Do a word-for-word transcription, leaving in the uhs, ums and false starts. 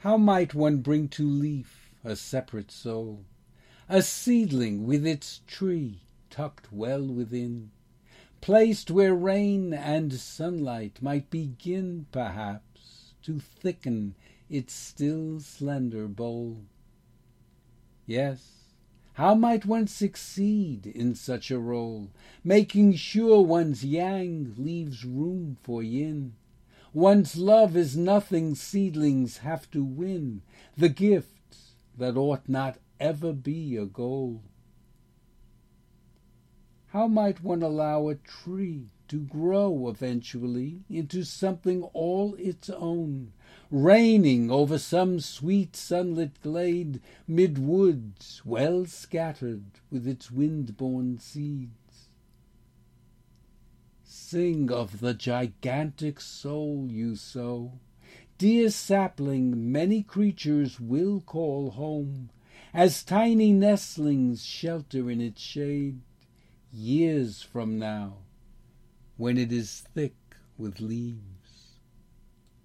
How might one bring to leaf a separate soul, a seedling with its tree tucked well within, placed where rain and sunlight might begin, perhaps, to thicken its still slender bole? Yes, how might one succeed in such a role, making sure one's yang leaves room for yin? One's love is nothing seedlings have to win, the gift that ought not ever be a goal. How might one allow a tree to grow eventually into something all its own, reigning over some sweet sunlit glade, mid woods well scattered with its wind-borne seeds? Sing of the gigantic soul you sow, dear sapling many creatures will call home, as tiny nestlings shelter in its shade, years from now, when it is thick with leaves.